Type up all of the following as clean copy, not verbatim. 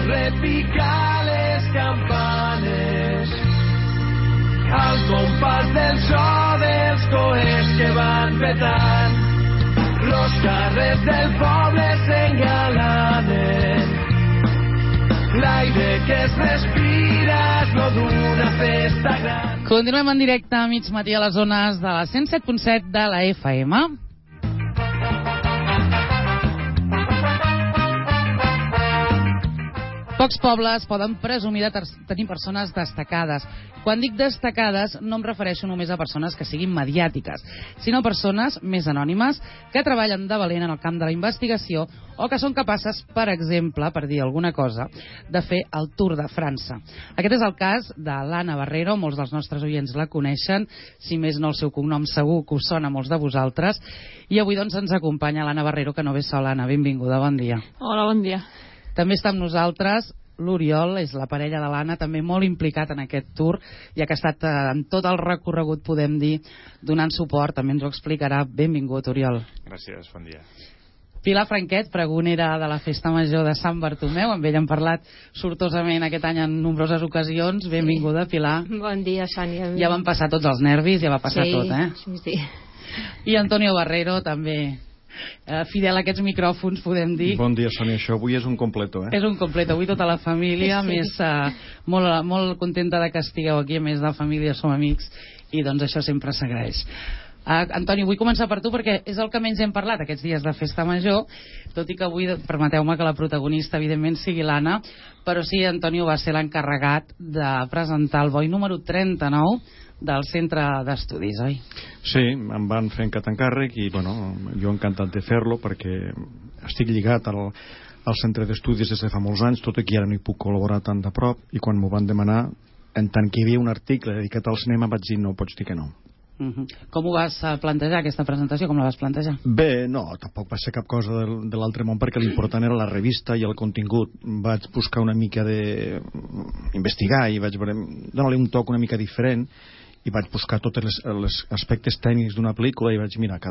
repicar les campanes al compàs del so dels coets que van petant. Los carrers del poble s'engalanen, l'aire que es respira és lo d'una festa gran. Continuem en directe a mig matí a les zones de la 107.7 de la FM. Pocs pobles poden presumir de tenir persones destacades. Quan dic destacades, no em refereixo només a persones que siguin mediàtiques, sinó persones més anònimes que treballen de valent en el camp de la investigació o que són capaces, per exemple, per dir alguna cosa, de fer el Tour de França. Aquest és el cas de l'Anna Barrero, molts dels nostres oients la coneixen, si més no el seu cognom segur que us sona a molts de vosaltres, i avui doncs ens acompanya l'Anna Barrero, que no ve sola. Anna, benvinguda, bon dia. Hola, bon dia. També està amb nosaltres l'Oriol, és la parella de l'Anna, també molt implicat en aquest tour, ja que ha estat en tot el recorregut, podem dir, donant suport, també ens ho explicarà. Benvingut, Oriol. Gràcies, bon dia. Pilar Franquet, pregonera de la Festa Major de Sant Bartomeu, amb ell hem parlat sortosament aquest any en nombroses ocasions. Benvinguda, Pilar. Bon dia, Sònia. Ja van passar tots els nervis, ja va passar tot, eh? Sí. I Antonio Barrero, també fidel a aquests micròfons, podem dir. Bon dia, Sònia. Això avui és un completo, eh? És un completo, avui tota la família, sí. Més molt contenta de que estigueu aquí, a més de família som amics, i doncs això sempre s'agraeix. Antoni, vull començar per tu perquè és el que menys hem parlat aquests dies de Festa Major, tot i que avui permeteu-me que la protagonista evidentment sigui l'Anna, però sí, Antonio va ser l'encarregat de presentar el boi número 39 del centre d'estudis, oi? Sí, em van fer aquest encàrrec i bueno, jo encantat de fer-lo perquè estic lligat al centre d'estudis des de fa molts anys, tot i que ara no hi puc col·laborar tan de prop, i quan m'ho van demanar, en tant que hi havia un article dedicat al cinema, vaig dir no, pots dir que no. Com ho vas plantejar, aquesta presentació? Com la vas plantejar? Bé, no, tampoc va ser cap cosa de l'altre món, perquè l'important era la revista i el contingut. Vaig buscar una mica d'investigar i vaig donar-li un toc una mica diferent i vaig buscar tots els aspectes tècnics d'una pel·lícula i vaig mirar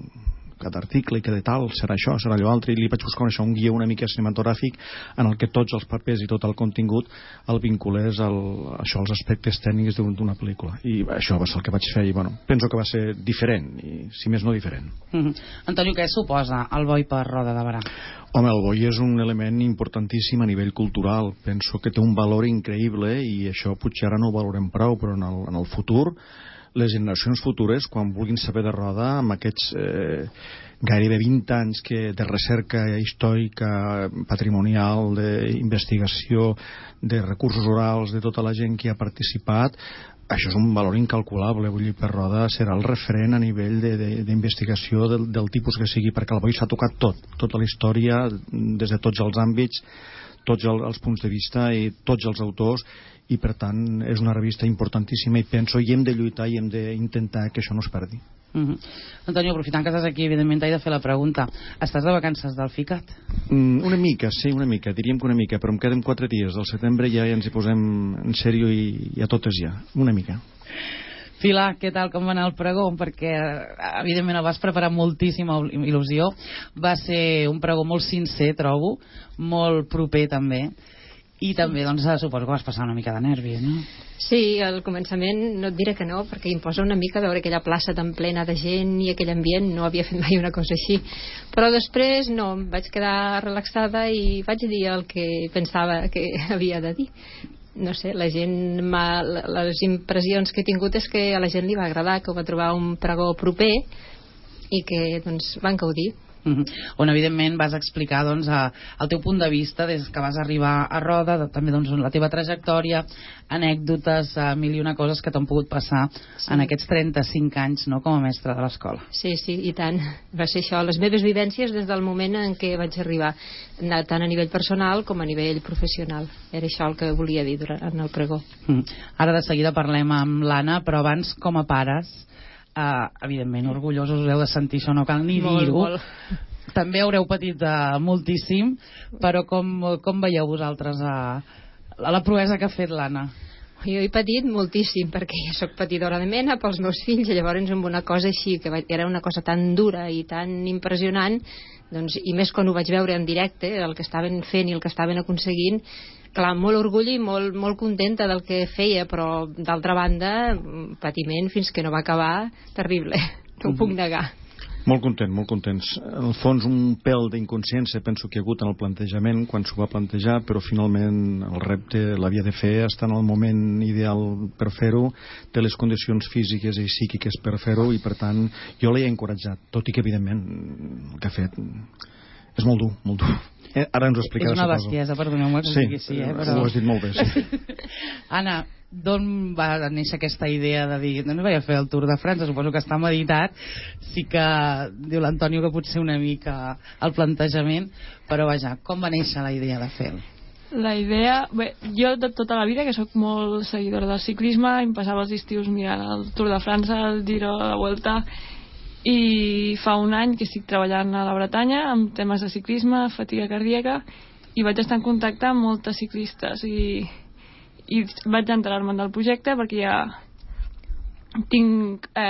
cada article i cada tal, serà això, serà allò altre, i li vaig buscar un guió una mica cinematogràfic en el que tots els papers i tot el contingut el vinculés als aspectes tècnics d'una pel·lícula, i això va ser el que vaig fer, i bueno, penso que va ser diferent, i si més no diferent. Antonio, què suposa el boi per Roda de Berà? Home, el boi és un element importantíssim a nivell cultural, penso que té un valor increïble i això potser ara no ho valorem prou, però en el futur les generacions futures, quan vulguin saber de Roda, amb aquests gairebé 20 anys de recerca històrica, patrimonial, d'investigació, de recursos orals, de tota la gent que ha participat, això és un valor incalculable. Vull dir, per Roda serà el referent a nivell d'investigació del tipus que sigui, perquè el boi s'ha tocat tota la història, des de tots els àmbits, tots els punts de vista i tots els autors, i per tant és una revista importantíssima i penso i hem de lluitar i hem d'intentar que això no es perdi. Antonio, aprofitant que estàs aquí, evidentment t'he de fer la pregunta. Estàs de vacances del FICAT? Una mica, sí, una mica, diríem que una mica, però em queden 4 dies del setembre, ja ens hi posem en sèrio i a totes ja, una mica. Pilar, què tal, com va anar el pregó? Perquè evidentment el vas preparar amb moltíssima il·lusió, va ser un pregó molt sincer, trobo, molt proper també, i també doncs suposo que vas passar una mica de nervis, no? Sí, al començament no et diré que no, perquè imposa una mica veure aquella plaça tan plena de gent i aquell ambient, no havia fet mai una cosa així, però després no, em vaig quedar relaxada i vaig dir el que pensava que havia de dir. No sé, la gent, les impressions que he tingut és que a la gent li va agradar, que ho va trobar un pregó proper i que doncs van gaudir. On evidentment vas explicar doncs, el teu punt de vista des que vas arribar a Roda, també doncs, la teva trajectòria, anècdotes, mil i una coses que t'han pogut passar en aquests 35 anys, no, com a mestre de l'escola. Sí, i tant, va ser això, les meves vivències des del moment en què vaig arribar, tant a nivell personal com a nivell professional. Era això el que volia dir en el pregó. Ara de seguida parlem amb l'Anna, però abans, com a pares, evidentment orgullosos us heu de sentir, això no cal ni dir-ho. També haureu patit moltíssim, però com veieu vosaltres la proesa que ha fet l'Anna? Jo he patit moltíssim, perquè jo soc patidora de mena pels meus fills, i llavors amb una cosa així, que era una cosa tan dura i tan impressionant, doncs, i més quan ho vaig veure en directe, el que estaven fent i el que estaven aconseguint, clar, molt orgull i molt contenta del que feia, però d'altra banda, patiment fins que no va acabar, terrible, no ho puc negar. Molt contents. En el fons, un pèl d'inconsciència penso que hi ha hagut en el plantejament quan s'ho va plantejar, però finalment el repte l'havia de fer, està en el moment ideal per fer-ho, té les condicions físiques i psíquiques per fer-ho, i per tant jo l'he encoratjat, tot i que evidentment el que ha fet és molt dur. Ara ens ho explicarà. És una bestiesa, perdoneu-me que ho digui així, però... ho has dit molt bé, sí. Anna, d'on va néixer aquesta idea de dir, no vaig a fer el Tour de França, suposo que està meditat, sí que diu l'Antonio que potser una mica el plantejament, però vaja, com va néixer la idea de fer-lo? La idea... Bé, jo de tota la vida, que sóc molt seguidora del ciclisme, em passava els estius mirant el Tour de França, el Giro, la Vuelta, i fa un any que estic treballant a la Bretanya amb temes de ciclisme, fatiga cardíaca, i vaig estar en contacte amb moltes ciclistes i vaig enterar-me'n del projecte perquè ja tinc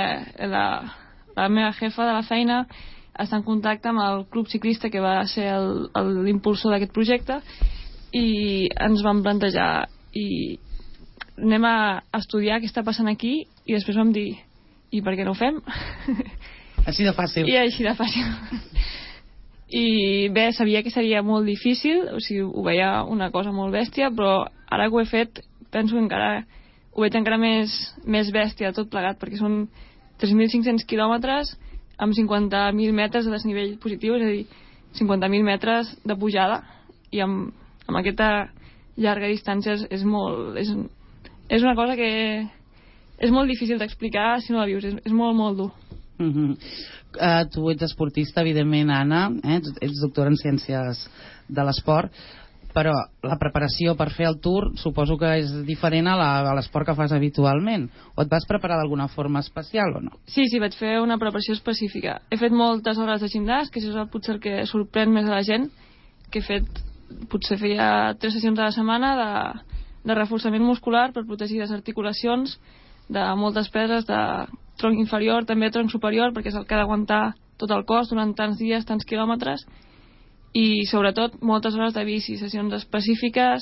la meva jefa de la feina està en contacte amb el club ciclista que va ser l'impulsor d'aquest projecte, i ens vam plantejar i anem a estudiar què està passant aquí, i després vam dir, i per què no ho fem? Així de fàcil. I així de fàcil. I bé, sabia que seria molt difícil, o sigui, ho veia una cosa molt bèstia, però ara que ho he fet penso que encara ho veig encara més bèstia tot plegat, perquè són 3.500 quilòmetres amb 50.000 metres de desnivell positiu, és a dir, 50.000 metres de pujada, i amb aquesta llarga distància és una cosa que és molt difícil d'explicar si no la vius, és molt dur. Tu ets esportista, evidentment, Anna, ets doctora en ciències de l'esport, però la preparació per fer el Tour suposo que és diferent a l'esport que fas habitualment, o et vas preparar d'alguna forma especial o no? Sí, vaig fer una preparació específica. He fet moltes hores de gimnàs, que això és potser el que sorprèn més a la gent, que he fet, potser feia 3 sessions a la setmana de reforçament muscular per protegir les articulacions, de moltes peses de tronc inferior, també tronc superior, perquè és el que ha d'aguantar tot el cos durant tants dies, tants quilòmetres, i sobretot moltes hores de bici, sessions específiques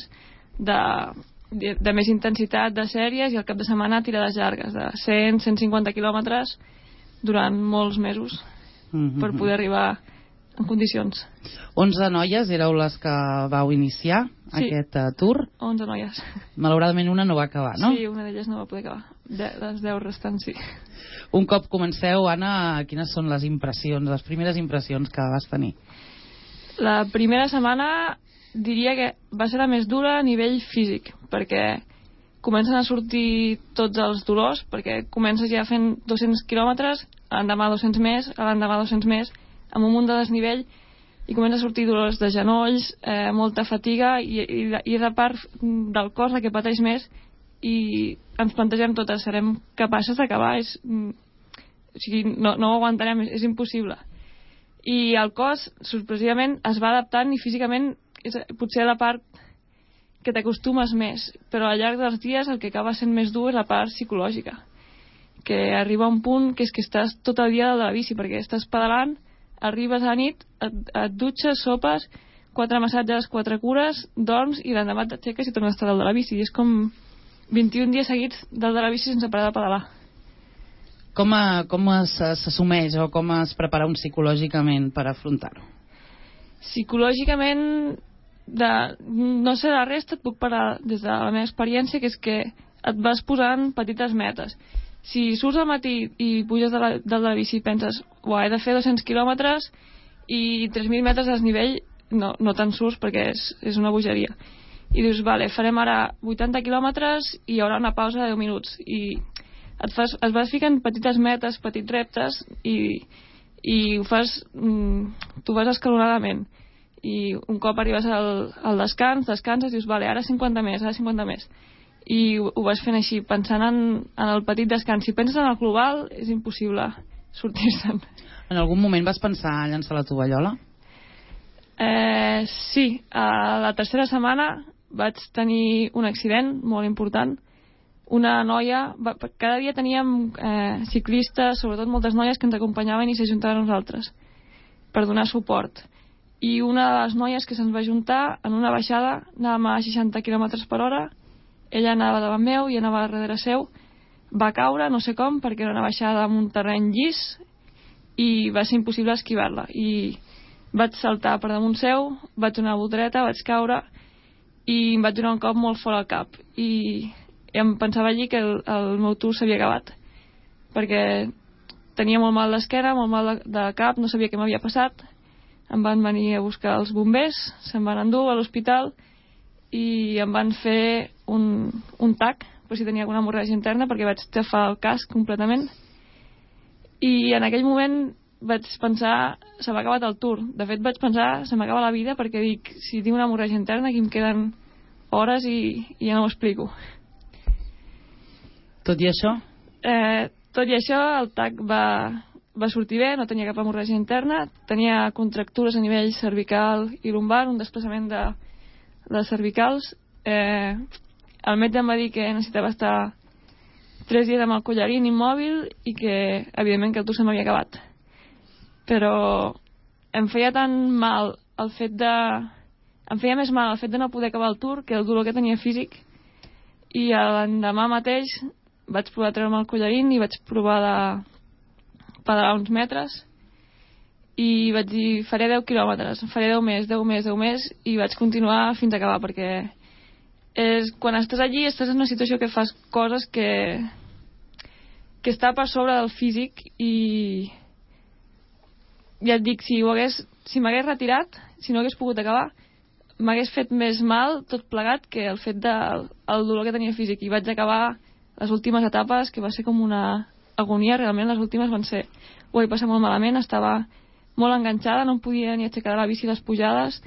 de més intensitat, de sèries, i al cap de setmana tirades llargues de 100-150 quilòmetres durant molts mesos per poder arribar en condicions. 11 noies éreu les que vau iniciar aquest Tour? 11 noies. Malauradament una no va acabar, no? Sí, una d'elles no va poder acabar. Les 10 restants, sí. Un cop comenceu, Anna, quines són les impressions, les primeres impressions que vas tenir? La primera setmana diria que va ser la més dura a nivell físic, perquè comencen a sortir tots els dolors, perquè comences ja fent 200 quilòmetres, l'endemà 200 més, l'endemà 200 més, amb un munt de desnivell, i comença a sortir dolors de genolls, molta fatiga, i de part del cos la que pateix més, i ens plantegem totes, serem capaces d'acabar, o sigui, no ho aguantarem, és impossible. I el cos, sorpresivament, es va adaptant, i físicament és potser la part que t'acostumes més, però al llarg dels dies el que acaba sent més dur és la part psicològica, que arriba a un punt que és que estàs tot el dia de la bici, perquè estàs pedalant, arribes a la nit, et dutxes, sopes, 4 massatges, 4 cures, dorms, i l'endemà t'aixeques i tornes a estar dalt de la bici, i és com 21 dies seguits dalt de la bici sense parar de pedalar. Com s'assumeix o com es prepara un psicològicament per afrontar-ho? Psicològicament, no sé la resta, et puc parlar des de la meva experiència, que és que et vas posant petites metes. Si surts al matí i puges dalt de la bici i penses, he de fer 200 quilòmetres i 3.000 metres de desnivell, no te'n surts perquè és una bogeria. I dius, farem ara 80 quilòmetres i hi haurà una pausa de 10 minuts. I es vas ficant petites metes, petits reptes, i ho fas, tu vas escalonadament. I un cop arribes al descanses, dius, ara 50 més, ara 50 més. I ho vas fent així, pensant en el petit descans. Si penses en el global, és impossible sortir-se'n. En algun moment vas pensar a llançar la tovallola? Sí, a la tercera setmana vaig tenir un accident molt important una noia, cada dia teníem ciclistes, sobretot moltes noies que ens acompanyaven i s'ajuntaven a nosaltres per donar suport, i una de les noies que se'ns va ajuntar en una baixada, anàvem a 60 km/h, ella anava davant meu i anava darrere seu, va caure, no sé com, perquè era una baixada amb un terreny llis i va ser impossible esquivar-la, i vaig saltar per damunt seu, vaig donar una voltereta, vaig caure i em vaig donar un cop molt fort al cap, i em pensava allí que el meu tour s'havia acabat, perquè tenia molt mal d'esquena, molt mal de cap, no sabia què m'havia passat. Em van venir a buscar els bombers, se'm van endur a l'hospital i em van fer un TAC per si tenia alguna hemorràgia interna, perquè vaig tafar el casc completament, i en aquell moment vaig pensar, se m'ha acabat el tour. De fet vaig pensar, se m'acaba la vida, perquè dic, si tinc una hemorràgia interna aquí em queden hores i ja no ho explico. Tot i això? Tot i això, el TAC va sortir bé, no tenia cap hemorràgia interna, tenia contractures a nivell cervical i lumbar, un desplaçament de les cervicals. El metge em va dir que necessitava estar 3 dies amb el collarín immòbil i que, evidentment, que el tour se m'havia acabat. Però em feia tan mal el fet de... Em feia més mal el fet de no poder acabar el tour que el dolor que tenia físic, i l'endemà mateix vaig provar a treure'm el collarín i vaig provar de pedalar uns metres i vaig dir, faré 10 quilòmetres, faré 10 més, i vaig continuar fins a acabar, perquè quan estàs allí estàs en una situació que fas coses que està per sobre del físic, i ja et dic, si m'hagués retirat, si no hagués pogut acabar, m'hagués fet més mal tot plegat que el fet del dolor que tenia físic, i vaig acabar les últimes etapes, que va ser com una agonia. Realment les últimes van ser, ho vaig passar molt malament, estava molt enganxada, no em podia ni aixecar de la bici les pujades,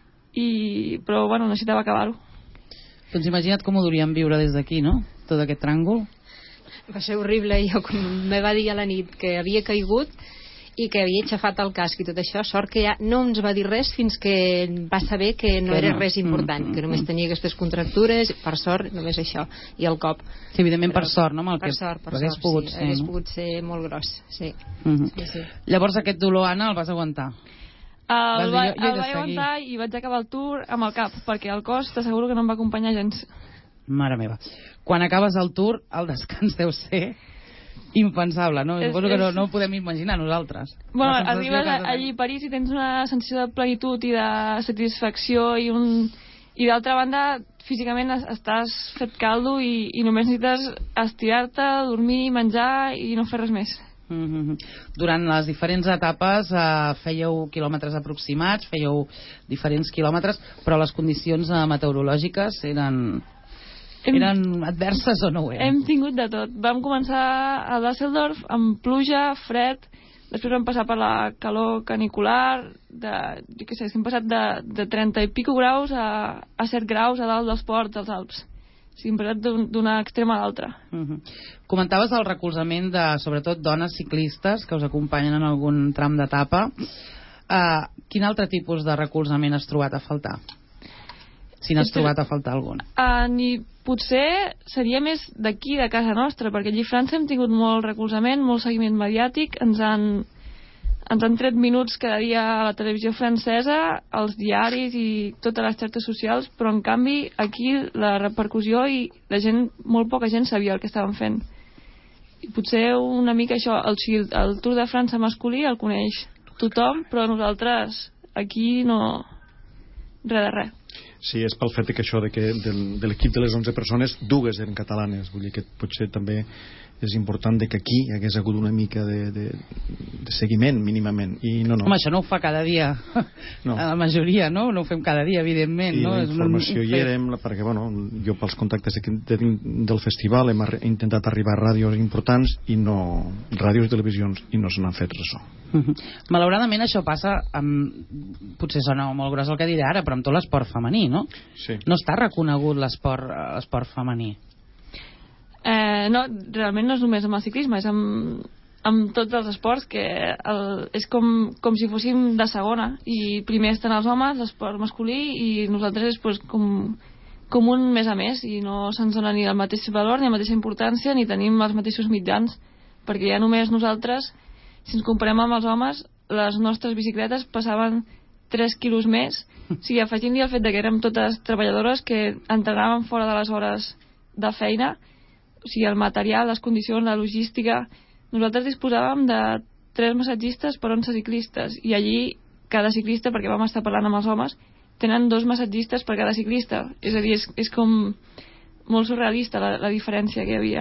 però bueno, necessitava acabar-ho. Doncs imagina't com ho duríem viure des d'aquí, no? Tot aquest tràngol. Va ser horrible. Jo, com me va dir a la nit que havia caigut i que havia aixafat el casc i tot això, sort que ja no ens va dir res fins que va saber que no era res important, que només tenia aquestes contractures, per sort només això, i el cop. Sí, evidentment. Però, per sort, no? Per sort, hagués pogut sí, ser, hagués no? pogut ser molt gros, sí. Sí. Llavors aquest dolor, Anna, el vas aguantar? El vaig aguantar i vaig acabar el tour amb el cap, perquè el cos t'asseguro que no em va acompanyar gens. Mare meva. Quan acabes el tour, el descans deu ser impensable, no? Suposo que no ho podem imaginar nosaltres. Bueno, arribes allí a París i tens una sensació de plenitud i de satisfacció, i d'altra banda físicament estàs fet caldo i només necessites estirar-te, dormir, menjar i no fer res més. Durant les diferents etapes fèieu quilòmetres aproximats, fèieu diferents quilòmetres, però les condicions meteorològiques eren adverses o no ho eren? Hem tingut de tot. Vam començar a Düsseldorf amb pluja, fred, després vam passar per la calor canicular, jo què sé, hem passat de 30 i pico graus a 7 graus a dalt dels ports dels Alps. Hem passat d'una extrema a l'altra. Comentaves el recolzament de, sobretot, dones ciclistes que us acompanyen en algun tram d'etapa. Quin altre tipus de recolzament has trobat a faltar? Si n'has trobat a faltar algun. Potser seria més d'aquí, de casa nostra, perquè allí a França hem tingut molt recolzament, molt seguiment mediàtic, ens han tret minuts cada dia a la televisió francesa, als diaris i totes les xarxes socials, però en canvi aquí la repercussió i molt poca gent sabia el que estaven fent. I potser una mica això, el Tour de França masculí el coneix tothom, però nosaltres aquí no, res de res. Sí, és pel fet que això de l'equip de les 11 persones, dues eren catalanes, vull dir que potser també és important que aquí hi hagués hagut una mica de seguiment mínimament, i no. Home, això no ho fa cada dia, no. La majoria, no ho fem cada dia, evidentment, i no? la informació hi érem, perquè jo pels contactes del festival hem intentat arribar a ràdios importants ràdios i televisions, i no se n'han fet ressò. Malauradament això passa potser sona molt gros el que diré ara, però amb tot l'esport femení, no? Sí. No està reconegut l'esport femení. No, realment no és només amb el ciclisme, és amb tots els esports, que és com si fóssim de segona, i primer estan els homes, l'esport masculí, i nosaltres és com com un més a més, i no se'ns dona ni el mateix valor, ni la mateixa importància, ni tenim els mateixos mitjans, perquè ja només nosaltres, si ens comparem amb els homes, les nostres bicicletes passaven 3 quilos més. O sigui, afegint-hi el fet que érem totes treballadores que entrenaven fora de les hores de feina, o sigui, el material, les condicions, la logística. Nosaltres disposàvem de 3 massatgistes per 11 ciclistes, i allí cada ciclista, perquè vam estar parlant amb els homes, tenen 2 massatgistes per cada ciclista. És a dir, és com molt surrealista la diferència que hi havia.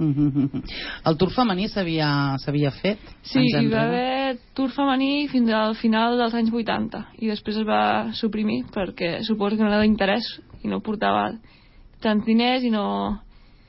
El Tour femení s'havia fet? Sí, hi va haver Tour femení fins al final dels anys 80 i després es va suprimir perquè suposo que no era d'interès i no portava tants diners i no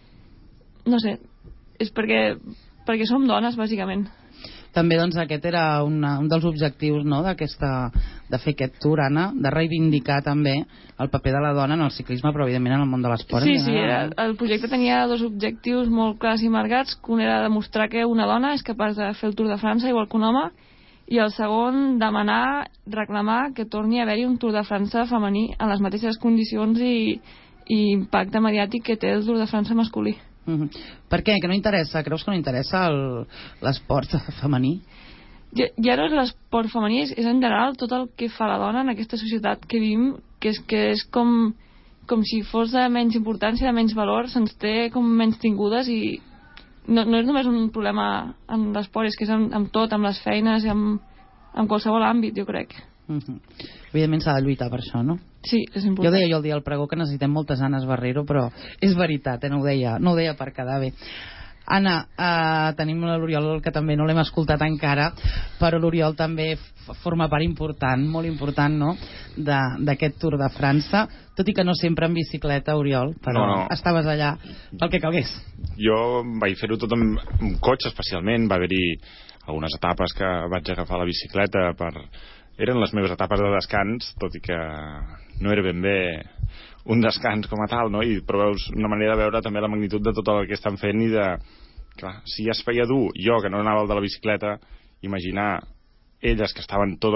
sé, és perquè som dones, bàsicament. També, doncs, aquest era un dels objectius, no?, de fer aquest tour, Anna, de reivindicar també el paper de la dona en el ciclisme, però evidentment en el món de l'esport. Sí, el projecte tenia 2 objectius molt clars i marcats, que un era demostrar que una dona és capaç de fer el Tour de França igual que un home, i el segon, reclamar que torni a haver-hi un Tour de França femení en les mateixes condicions i impacte mediàtic que té el Tour de França masculí. Per què? Que no interessa? Creus que no interessa l'esport femení? Ja no és l'esport femení, és en general tot el que fa la dona en aquesta societat que vivim, que és com si fos de menys importància, de menys valor, se'ns té com menys tingudes, i no és només un problema amb l'esport, és que és amb tot, amb les feines i amb qualsevol àmbit, jo crec. Evidentment s'ha de lluitar per això, no? Sí, és important. Jo deia el dia del pregó que necessitem moltes Annes Barrero, però és veritat, no ho deia per quedar bé. Anna, tenim l'Oriol, que també no l'hem escoltat encara, però l'Oriol també forma part important, molt important, no?, d'aquest Tour de França, tot i que no sempre en bicicleta, Oriol, però no. Estaves allà pel que calgués. Jo vaig fer-ho tot amb cotxe, especialment. Va haver-hi algunes etapes que vaig agafar la bicicleta eren les meves etapes de descans, tot i que no era ben bé un descans com a tal, no? Però veus una manera de veure també la magnitud de tot el que estan fent i de... Clar, si ja es feia dur, jo que no anava al de la bicicleta, imaginar elles que estaven tot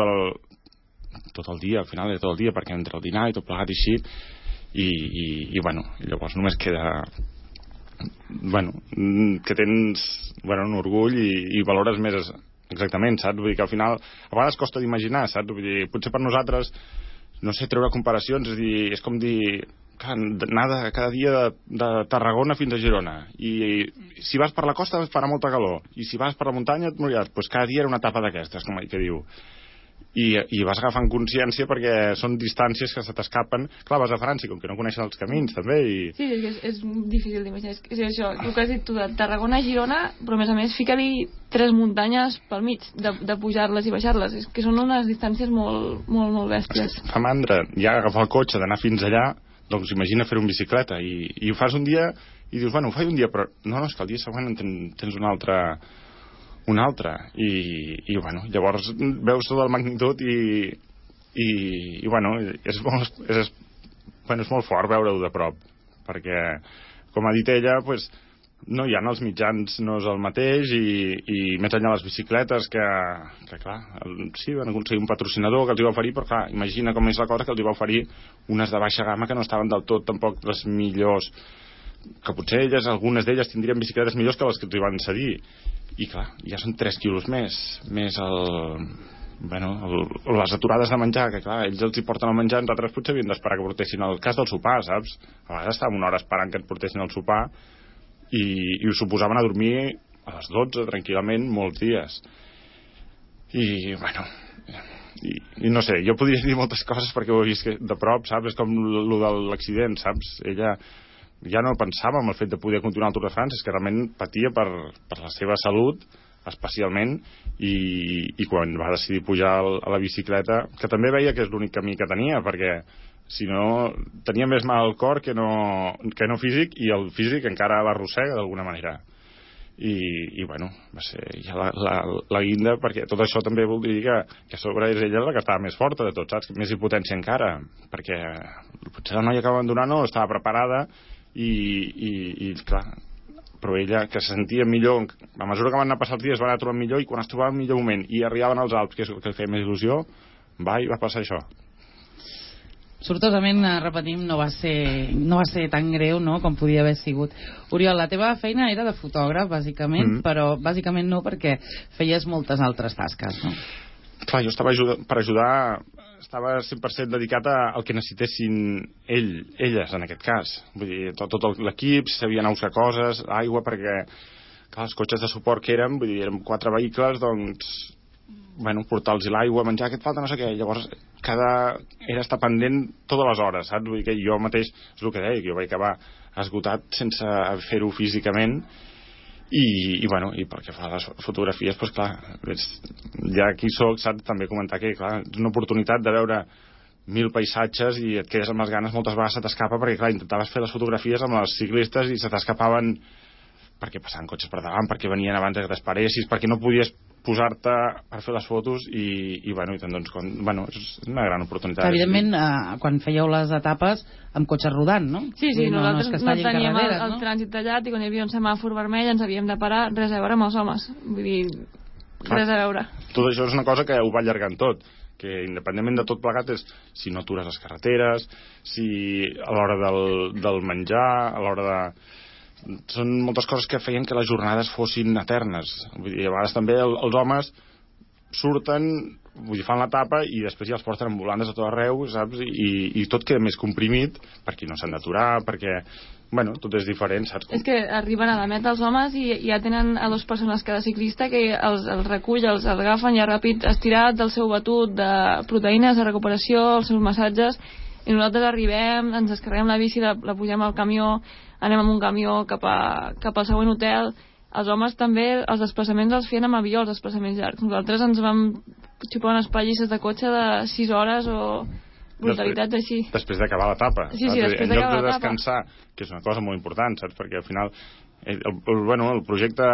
el dia, al final de tot el dia, perquè entre el dinar i tot plegat i així, i bueno, llavors només queda... Bueno, que tens un orgull i valores més... Exactament, saps? Vull dir que al final a vegades costa d'imaginar, saps? Vull dir, potser per nosaltres, no sé, treure comparacions, és com dir, anar cada dia de Tarragona fins a Girona, i si vas per la costa farà molta calor, i si vas per la muntanya et moriràs. Doncs cada dia era una etapa d'aquestes, com que diu. I vas agafant consciència perquè són distàncies que se t'escapen. Clar, vas a França, com que no coneixes els camins també Sí, és difícil d'imaginar. És això, el que has dit tu, de Tarragona a Girona, però a més fica-li 3 muntanyes pel mig, de pujar-les i baixar-les. És que són unes distàncies molt, molt, molt bèsties. Fa mandra, ja agafar el cotxe, d'anar fins allà, doncs imagina fer-ho en bicicleta, i ho fas un dia i dius, bueno, ho faig un dia, però no, és que el dia següent tens un altre, i bueno, llavors veus tota la magnitud i bueno, és molt fort veure-ho de prop, perquè com ha dit ella, pues, no hi ha els mitjans, no és el mateix, i més enllà les bicicletes que clar, sí, van aconseguir un patrocinador que els hi va oferir, però clar, imagina com és la cosa, que els hi va oferir unes de baixa gamma que no estaven del tot tampoc les millors, que potser algunes d'elles tindrien bicicletes millors que les que els hi van cedir, i clar, ja són 3 quilos més les aturades de menjar, que clar, ells els hi porten el menjar, nosaltres potser havien d'esperar que portessin el cas del sopar, saps? A vegades estàvem una hora esperant que et portessin el sopar i ho suposaven a dormir a les 12 tranquil·lament molts dies, i bueno, i no sé, jo podria dir moltes coses perquè ho he vist de prop, saps? És com lo de l'accident, saps? Ella ja no pensava en el fet de poder continuar el Tour de França, és que realment patia per la seva salut especialment, i quan va decidir pujar a la bicicleta, que també veia que és l'únic camí que tenia, perquè si no tenia més mal al cor que no físic, i el físic encara l'arrossega d'alguna manera, i bueno, va ser ja la guinda, perquè tot això també vol dir que a sobre és ella la que estava més forta de tot, saps? Més impotència encara, perquè potser la noia que va abandonar no estava preparada, i clar, però ella que se sentia millor a mesura que van anar passar els dies, va anar trobant millor, i quan es trobava el millor moment i arribaven als Alps, que és el que feia més il·lusió, va passar això. sortosament, repetim, no va ser tan greu, no?, com podia haver sigut. Oriol, la teva feina era de fotògraf, bàsicament, però bàsicament no, perquè feies moltes altres tasques, no? Clar, jo estava per ajudar, estava 100% dedicat al que necessitessin elles, en aquest cas. Vull dir, tot l'equip, si s'havien usar coses, aigua, perquè clar, els cotxes de suport que érem, vull dir, érem 4 vehicles, doncs, bueno, portar-los l'aigua, menjar, que et falta no sé què, llavors era estar pendent totes les hores, saps? Vull dir que jo mateix, és el que deia, que jo vaig acabar esgotat sense fer-ho físicament, i bueno, i pel que fa a les fotografies, doncs clar, ja aquí soc, saps? També comentar que, clar, és una oportunitat de veure 1000 paisatges i et quedes amb les ganes, moltes vegades se t'escapa, perquè clar, intentaves fer les fotografies amb els ciclistes i se t'escapaven perquè passaven cotxes per davant, perquè venien abans que t'esperessis, perquè no podies posar-te per fer les fotos i bueno, doncs, bueno, és una gran oportunitat. Evidentment, quan fèieu les etapes amb cotxes rodant, no? Sí, nosaltres no teníem el no? trànsit tallat i quan hi havia un semàfor vermell ens havíem de parar, res a veure amb els homes. Vull dir, res a veure. Tot això és una cosa que ho va allargant tot, que independentment de tot plegat és si no atures les carreteres, si a l'hora del menjar, a l'hora de... Són moltes coses que feien que les jornades fossin eternes. Vull dir, a vegades també els homes surten, vull dir, fan l'etapa i després ja els porten en volandes a tot arreu, saps? I tot queda més comprimit perquè no s'han d'aturar, perquè, bueno, tot és diferent, saps? És que arriben a la meta els homes i ja tenen a 2 persones cada ciclista que els recull, els agafen ja ràpid estirat del seu batut de proteïnes, de recuperació, els seus massatges, i nosaltres arribem, ens descarreguem la bici, la pugem al camió, anem amb un camió cap al següent hotel. Els homes també, els desplaçaments els feien amb avió, els desplaçaments llargs. Nosaltres ens vam xupar unes pallisses de cotxe de 6 hores o brutalitats així. Després d'acabar l'etapa. Sí, després d'acabar l'etapa. En lloc de descansar, que és una cosa molt important, saps? Perquè al final, el projecte,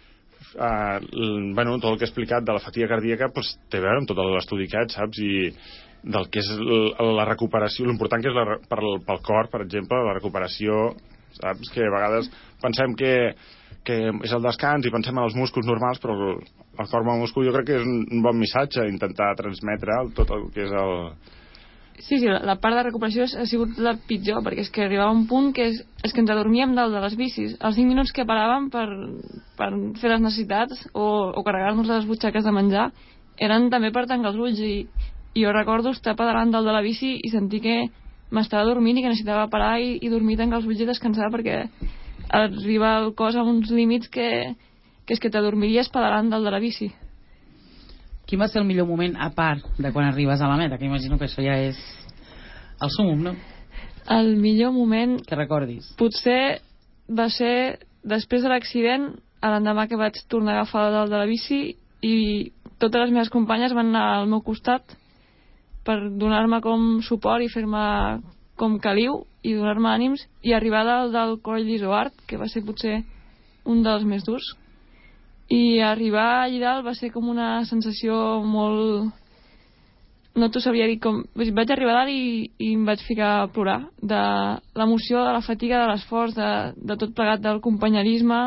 tot el que he explicat de la fatiga cardíaca, doncs, té a veure amb tot l'estudi que saps? I del que és la recuperació, l'important que és pel cor, per exemple, la recuperació, saps? Que a vegades pensem que és el descans i pensem en els músculs normals, però el cor amb el múscul jo crec que és un bon missatge intentar transmetre tot el que és el... Sí, la part de recuperació ha sigut la pitjor, perquè és que arribava un punt que és que ens adormíem dalt de les bicis. Els 5 minuts que paràvem per fer les necessitats o carregar-nos les butxaques de menjar eren també per tancar els ulls, i jo recordo estar pedalant dalt de la bici i sentir que m'estava dormint i que necessitava parar i dormir, tancar els ulls i descansar, perquè arriba el cos a uns límits que és que t'adormiries pedalant dalt de la bici. Quin va ser el millor moment, a part de quan arribes a la meta? Que imagino que això ja és el súmum, no? El millor moment... Que recordis. Potser va ser després de l'accident, a l'endemà que vaig tornar a agafar dalt de la bici i totes les meves companyes van anar al meu costat per donar-me com suport i fer-me com caliu i donar-me ànims, i arribar dalt del coll d'Isoart, que va ser potser un dels més durs, i arribar allà dalt va ser com una sensació molt... no t'ho sabria dir com... Vaig arribar dalt i em vaig ficar a plorar de l'emoció, de la fatiga, de l'esforç, de tot plegat, del companyerisme.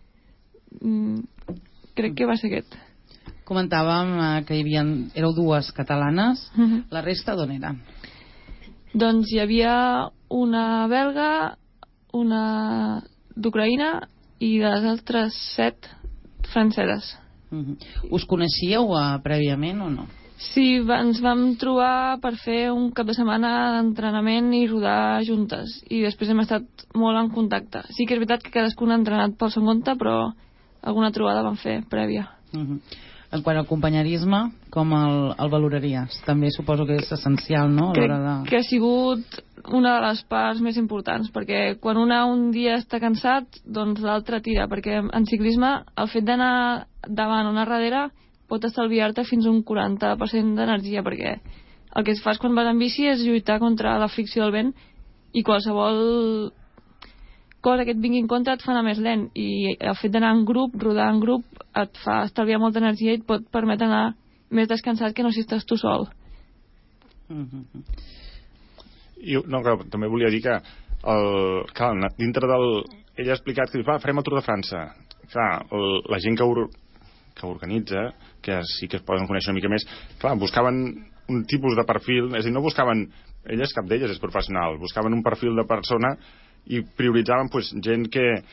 Crec que va ser aquest. Comentàvem que éreu 2 catalanes. La resta d'on eren? Doncs hi havia una belga, una d'Ucraïna i de les altres 7 franceses. Us coneixíeu prèviament o no? Sí, ens vam trobar per fer un cap de setmana d'entrenament i rodar juntes, i després hem estat molt en contacte. Sí que és veritat que cadascun ha entrenat pel seu compte, però alguna trobada vam fer prèvia. En quant al companyerisme, com el valoraries? També suposo que és essencial, no? Crec que ha sigut una de les parts més importants, perquè quan un dia està cansat, doncs l'altre tira, perquè en ciclisme el fet d'anar davant o anar darrere pot estalviar-te fins un 40% d'energia, perquè el que fas quan vas en bici és lluitar contra la fricció del vent, i qualsevol cosa que et vingui en contra et fa anar més lent, i el fet d'anar en grup, rodar en grup, et fa estalviar molta energia i et pot permetre anar més descansat que no si estàs tu sol. També volia dir que dintre del... Ella ha explicat que farem el Tour de França. Clar, la gent que organitza, que sí que es poden conèixer una mica més, clar, buscaven un tipus de perfil, és a dir, no buscaven elles, cap d'elles és professional. Buscaven un perfil de persona i prioritzaven gent que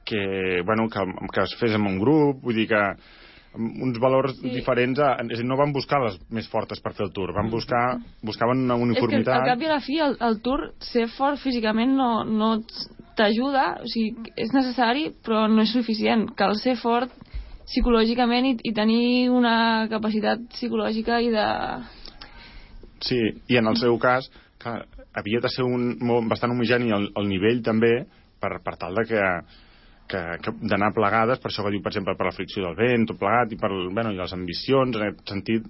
es fes en un grup, vull dir que uns valors diferents, no van buscar les més fortes per fer el tour, buscaven una uniformitat. És que al cap i a la fi el tour, ser fort físicament no t'ajuda, o sigui, és necessari però no és suficient, cal ser fort psicològicament i tenir una capacitat psicològica i de... Sí, i en el seu cas havia de ser bastant homogeni el nivell també per tal de d'anar plegades, per això que diu, per exemple, per la fricció del vent, tot plegat, i i les ambicions, en aquest sentit,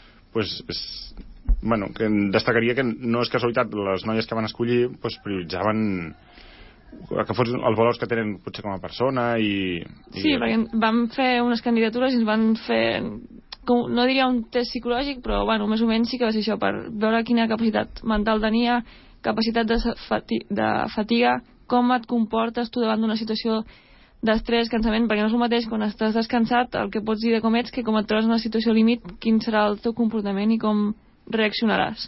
que destacaria que no és casualitat, les noies que van escollir prioritzaven que fos els valors que tenen potser com a persona Sí, perquè vam fer unes candidatures i ens van fer, no diria un test psicològic, però més o menys sí que va ser això, per veure quina capacitat mental tenia, capacitat de fatiga, com et comportes tu davant d'una situació d'estrès, cansament, perquè no és el mateix quan estàs descansat el que pots dir de com ets que com et trobes en una situació límit, quin serà el teu comportament i com reaccionaràs.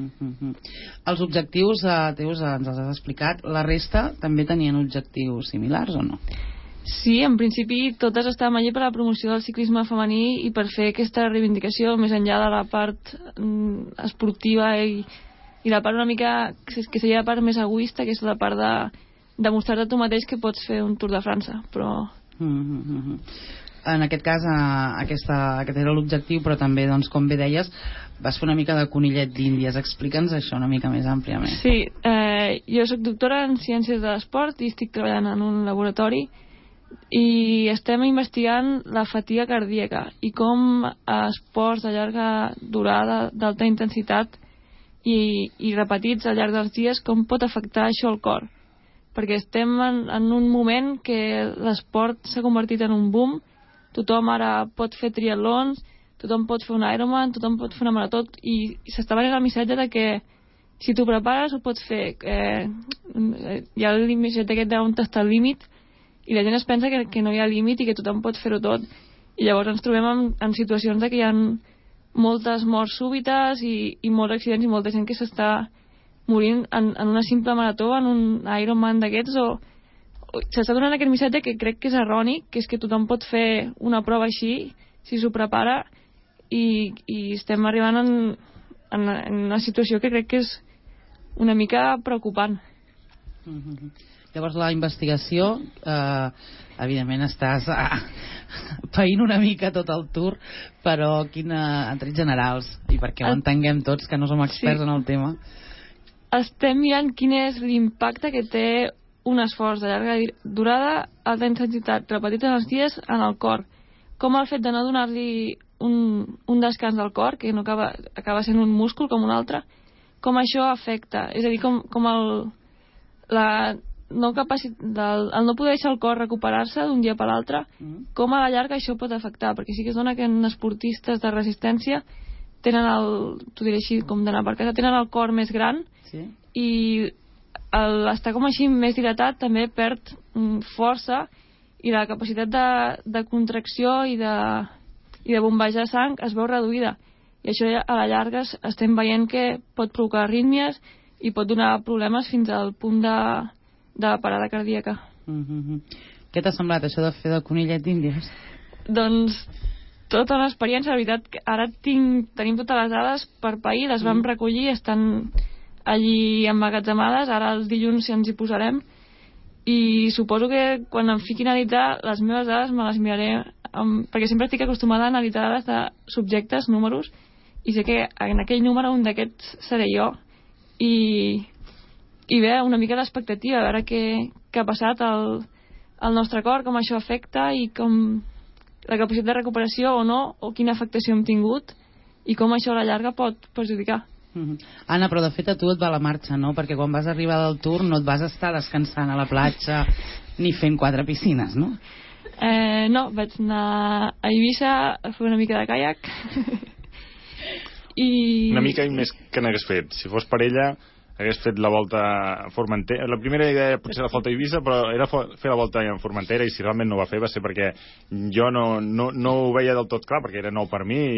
Els objectius teus ens els has explicat. La resta també tenien objectius similars o no? Sí, en principi totes estàvem allí per la promoció del ciclisme femení i per fer aquesta reivindicació més enllà de la part esportiva i la part una mica que seria la part més egoista, que és la part de demostrar-te tu mateix que pots fer un Tour de França, però... En aquest cas aquest era l'objectiu, però també, doncs, com bé deies, vas fer una mica de conillet d'Índies. Explica'ns això una mica més àmpliament. Sí, jo soc doctora en Ciències de l'Esport i estic treballant en un laboratori i estem investigant la fatiga cardíaca i com esports de llarga durada, d'alta intensitat i repetits al llarg dels dies, com pot afectar això al cor. Perquè estem en un moment que l'esport s'ha convertit en un boom, tothom ara pot fer triatlons, tothom pot fer un Ironman, tothom pot fer una marató i s'està venint el missatge de que si t'ho prepares ho pots fer. Hi ha el missatge aquest d'on està el límit i la gent es pensa que no hi ha límit i que tothom pot fer-ho tot i llavors ens trobem en situacions que hi ha moltes morts súbites i molts accidents i molta gent que s'està morint en una simple marató, en un Ironman d'aquests s'està donant aquest missatge que crec que és erroni, que és que tothom pot fer una prova així si s'ho prepara i estem arribant en una situació que crec que és una mica preocupant. Llavors la investigació evidentment estàs païnt una mica tot el tour, però en trets generals i perquè ho entenguem tots que no som experts en el tema. Estem mirant quin és l'impacte que té un esforç de llarga durada, alta intensitat, repetit en els dies, en el cor. Com el fet de no donar-li un descans al cor, que no acaba sent un múscul com un altre, com això afecta. És a dir, com el no poder deixar el cor recuperar-se d'un dia per l'altre, com a la llarga això pot afectar, perquè sí que es dona que en esportistes de resistència tenen t'ho diré així, com d'anar per casa, tenen el cor més gran i l'estar com així més dilatat també perd força i la capacitat de contracció i de bombejar sang es veu reduïda i això a la llarga estem veient que pot provocar arrítmies i pot donar problemes fins al punt de parada cardíaca. Què t'ha semblat això de fer de conillet d'Índies? Doncs tota l'experiència, la veritat, ara tenim totes les dades per pair, les vam recollir, estan allí emmagatzemades, ara els dilluns ens hi posarem i suposo que quan em fiqui a analitzar les meves dades me les miraré perquè sempre estic acostumada a analitzar dades de subjectes, números i sé que en aquell número un d'aquests seré jo i bé, una mica d'expectativa a veure què ha passat al nostre cor, com això afecta i com la capacitat de recuperació o no, o quina afectació hem tingut i com això a la llarga pot perjudicar. Anna, però de fet a tu et va la marxa, no? Perquè quan vas arribar del tour no et vas estar descansant a la platja ni fent 4 piscines, no? No, vaig anar a Eivissa a fer una mica de caiac una mica i més que n'hagués fet. Si fos per ella hagués fet la volta a Formentera. La primera idea potser la volta a Eivissa, però era fer la volta a Formentera, i si realment no ho va fer va ser perquè jo no ho veia del tot clar, perquè era nou per mi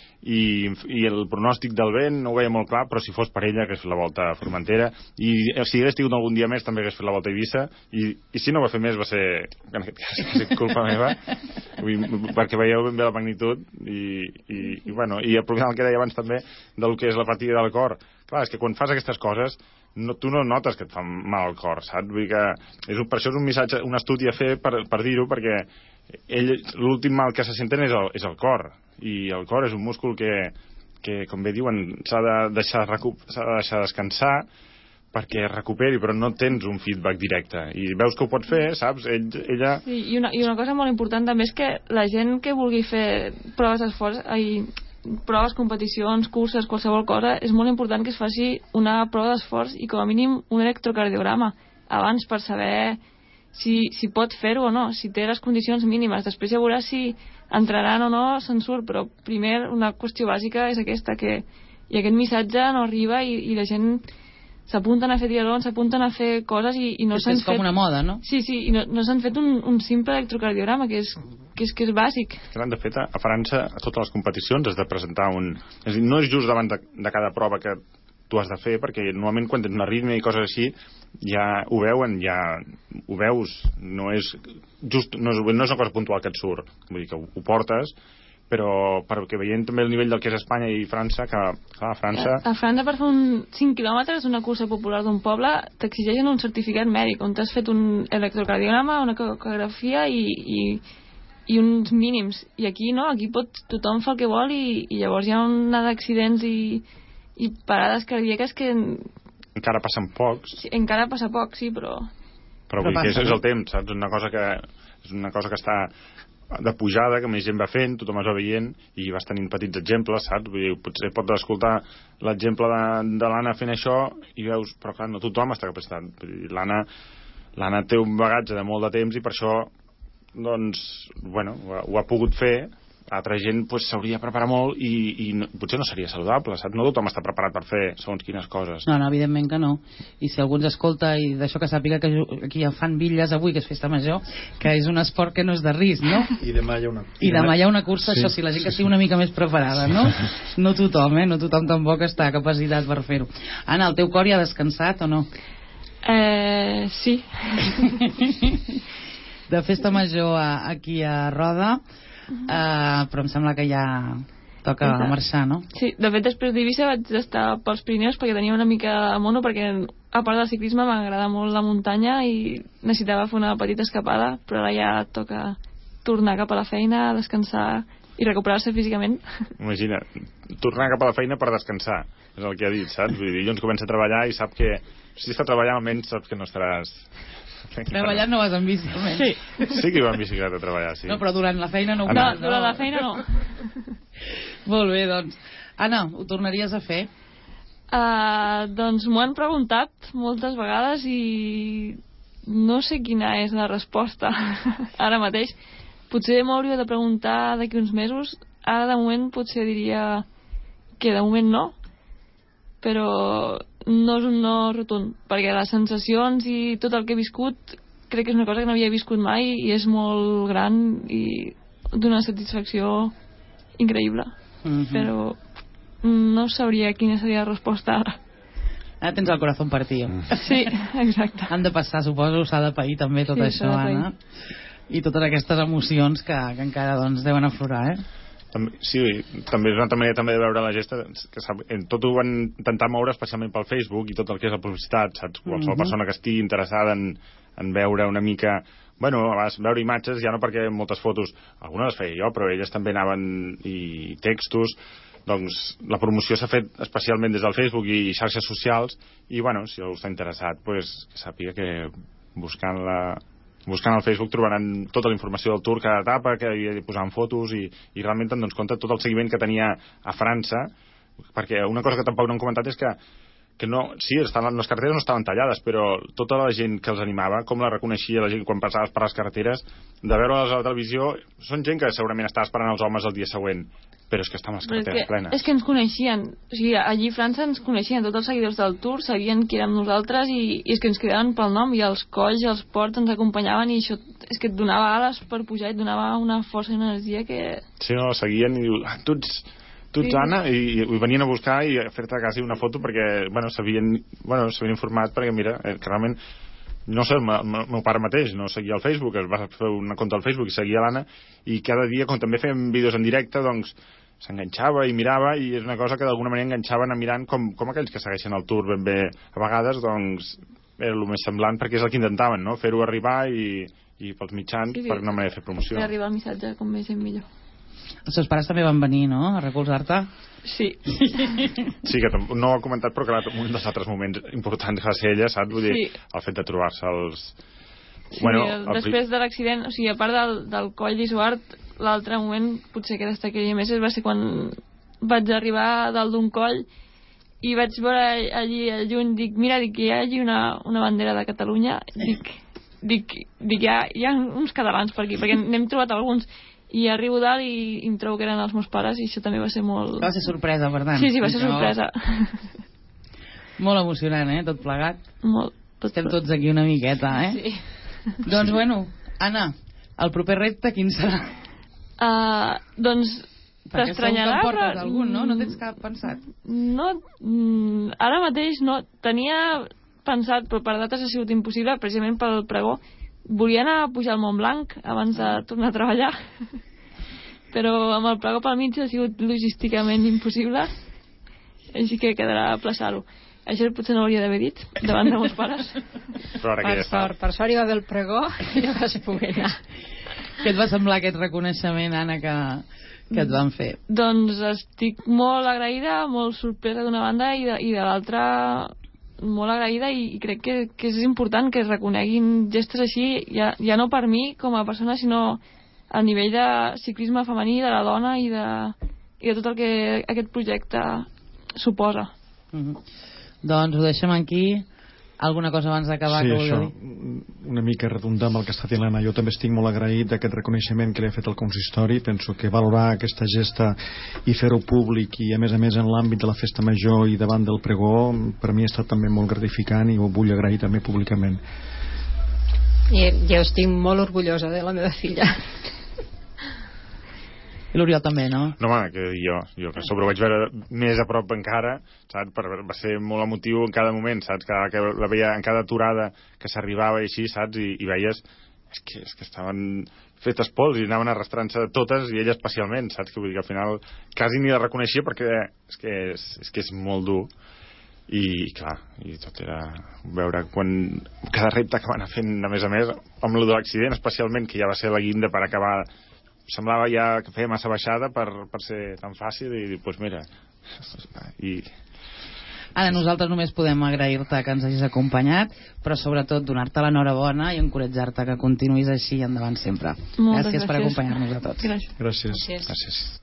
i el pronòstic del vent no ho veia molt clar, però si fos per ella hagués fet la volta a Formentera, i si hagués tingut algun dia més també hagués fet la volta a Eivissa, i si no va fer més va ser, en aquest cas, culpa meva, perquè veieu ben bé la magnitud i aprofitant el que deia abans també del que és la fatiga del cor. Clar, és que quan fas aquestes coses tu no notes que et fa mal al cor, saps? Vull dir que per això és un missatge, un estudi a fer per dir-ho, perquè l'últim mal que se senten és el cor, i el cor és un múscul que com bé diuen, s'ha de deixar descansar perquè es recuperi, però no tens un feedback directe, i veus que ho pot fer, saps? Ella... Sí, i una cosa molt important també és que la gent que vulgui fer proves d'esforç, proves, competicions, curses, qualsevol cosa, és molt important que es faci una prova d'esforç i com a mínim un electrocardiograma abans, per saber si pot fer-ho o no, si té les condicions mínimes. Després ja veurà si entraran o no, se'n surt, però primer una qüestió bàsica és aquesta, que i aquest missatge no arriba i la gent s'apunten a fer triatlons, s'apunten a fer coses i no s'han fet... És com una moda, no? Sí, i no s'han fet un simple electrocardiograma, que és bàsic. De fet, a França, a totes les competicions has de presentar És a dir, no és just davant de cada prova que tu has de fer, perquè normalment quan tens una arrítmia i coses així, ja ho veuen, ja ho veus, no és una cosa puntual que et surt, vull dir que ho portes, però perquè veient també el nivell del que és Espanya i França, que clar, a França... A França, per fer 5 quilòmetres d'una cursa popular d'un poble, t'exigeixen un certificat mèdic, on t'has fet un electrocardiograma, una ecografia i uns mínims. I aquí no, aquí tothom fa el que vol i llavors hi ha una d'accidents i parades cardíaques que... Encara passen pocs. Sí, encara passa poc, sí, però vull dir que és el temps, saps? És una cosa que està de pujada, que més gent va fent, tothom es va veient i vas tenint petits exemples, saps? Vull dir, potser pots escoltar l'exemple de l'Anna fent això i veus, però clar, no tothom està capacitat. L'Anna té un bagatge de molt de temps i per això doncs, bueno, ho ha pogut fer. Altra gent s'hauria de preparar molt i potser no seria saludable, saps? No tothom està preparat per fer segons quines coses. No, evidentment que no. I si algú ens escolta i d'això que sàpiga que aquí fan bitlles avui, que és festa major, que és un esport que no és de risc, no? I demà hi ha una cursa, sí. Això sí, la gent que sigui una mica més preparada, no? No tothom, no tothom tampoc està capacitat per fer-ho. Anna, el teu cor ja ha descansat o no? Sí. De festa major aquí a Roda, però em sembla que ja toca marxar, no? Sí, de fet després d'Eivissa vaig estar pels Pirineus perquè tenia una mica de mono, perquè a part del ciclisme m'agrada molt la muntanya i necessitava fer una petita escapada, però ara ja toca tornar cap a la feina, descansar i recuperar-se físicament. Imagina, tornar cap a la feina per descansar, és el que ha dit, saps? Vull dir, dilluns comença a treballar i sap que si està treballant almenys saps que no estaràs... Treballant no vas en bici, almenys. Sí que va en bicicleta a treballar, sí. No, però durant la feina no ho vas. No, durant la feina no. Molt bé, doncs. Anna, ho tornaries a fer? Doncs m'ho han preguntat moltes vegades i no sé quina és la resposta ara mateix. Potser m'hauria de preguntar d'aquí uns mesos. Ara de moment potser diria que de moment no, però no és un no rotund, perquè les sensacions i tot el que he viscut crec que és una cosa que no havia viscut mai i és molt gran i d'una satisfacció increïble. Però no sabria quina seria la resposta ara. Ara tens el corazón partido. Sí, exacte. Han de passar, suposo, s'ha de pair també tot això, Anna, i totes aquestes emocions que encara doncs deuen aflorar, Sí, també és una altra manera també de veure la gesta, que tot ho van intentar moure especialment pel Facebook i tot el que és la publicitat, saps? Qualsevol persona que estigui interessada en veure una mica, bueno, vas veure imatges, ja no perquè moltes fotos, algunes les feia jo, però elles també anaven i textos, doncs la promoció s'ha fet especialment des del Facebook i xarxes socials i bueno, si algú està interessat, pues que sàpiga que buscant al Facebook trobaran tota la informació del Tour, cada etapa, que hi posaven fotos i realment te'n dones compte tot el seguiment que tenia a França, perquè una cosa que tampoc no hem comentat és que que no, sí, les carreteres no estaven tallades, però tota la gent que els animava, com la reconeixia la gent quan passaves per les carreteres, de veure-les a la televisió, són gent que segurament estava esperant els homes el dia següent, però és que estaven les carreteres plenes. És que ens coneixien, o sigui, allí a França ens coneixien, tots els seguidors del Tour sabien qui érem nosaltres i és que ens cridaven pel nom, i els colls, els ports ens acompanyaven, i això és que et donava ales per pujar, et donava una força i una energia que... Sí, no, seguien i diu, tu ets Anna, i venien a buscar i a fer-te quasi una foto perquè, s'havien informat, perquè mira, que realment no sé, el meu pare mateix no seguia el Facebook, es va fer una compte al Facebook i seguia l'Anna, i cada dia, com també fèiem vídeos en directe, doncs s'enganxava i mirava, i és una cosa que d'alguna manera enganxaven a mirant com aquells que segueixen el Tour ben bé a vegades, doncs era el més semblant, perquè és el que intentaven, no? Fer-ho arribar i pels mitjans, per una manera de fer promoció. Fer arribar el missatge com més i millor. Els seus pares també van venir, no?, a recolzar-te? Sí. Sí, que no ho ha comentat, però que un dels altres moments importants va ser ella, saps? Vull dir, el fet de trobar-se els... Sí, després de l'accident, o sigui, a part del coll d'Isoart, l'altre moment, potser que destacaria més, va ser quan vaig arribar dalt d'un coll i vaig veure allí al lluny, dic, mira, hi ha allí una bandera de Catalunya, dic hi ha uns catalans per aquí, perquè n'hem trobat alguns, i arribo dalt i em trobo que eren els meus pares, i això també va ser molt... Va ser sorpresa, per tant. Sí, va ser sorpresa. Molt emocionant, tot plegat. Molt. Estem tots aquí una miqueta, Sí. Doncs bueno, Anna, el proper repte quin serà? Doncs t'estranyarà, però... portes algun, no? No tens cap pensat? No, ara mateix no. Tenia pensat, però per dates ha sigut impossible, precisament pel pregó. Volia anar a pujar al Montblanc abans de tornar a treballar, però amb el pregó pel mig ha sigut logísticament impossible, així que quedarà a plaçar-ho. Això potser no hauria d'haver dit davant de meus pares. Per sort hi va haver el pregó i ja vas poder anar. Què et va semblar aquest reconeixement, Anna, que et van fer? Doncs estic molt agraïda, molt sorpresa d'una banda i de l'altra molt agraïda, i crec que és important que es reconeguin gestos així, ja no per mi com a persona, sinó a nivell de ciclisme femení, de la dona i de tot el que aquest projecte suposa. Doncs ho deixem aquí. Alguna cosa abans d'acabar? Sí, que això, una mica redundant amb el que està dient l'Anna. Jo també estic molt agraït d'aquest reconeixement que li ha fet el consistori. Penso que valorar aquesta gesta i fer-ho públic, i a més en l'àmbit de la festa major i davant del pregó, per mi ha estat també molt gratificant, i ho vull agrair també públicament. I jo estic molt orgullosa de la meva filla. I l'Oriol també, no? No, home, que jo que sobre ho vaig veure més a prop encara, saps? Va ser molt emotiu en cada moment, saps? Que la veia en cada aturada que s'arribava i així, saps? I veies és que estaven fetes pols i anaven arrastrant-se totes, i ella especialment, saps? Que vull dir que al final quasi ni la reconeixia, perquè és que és molt dur. I clar, i tot era veure quan cada repte que van fent, a més, amb el de l'accident especialment, que ja va ser la guinda per acabar. Semblava ja que feia massa baixada per ser tan fàcil, i doncs mira, Ara nosaltres només podem agrair-te que ens hagis acompanyat, però sobretot donar-te l'enhorabona i encoratjar-te que continuïs així endavant sempre. Gràcies per acompanyar-nos a tots. Gràcies. Gràcies.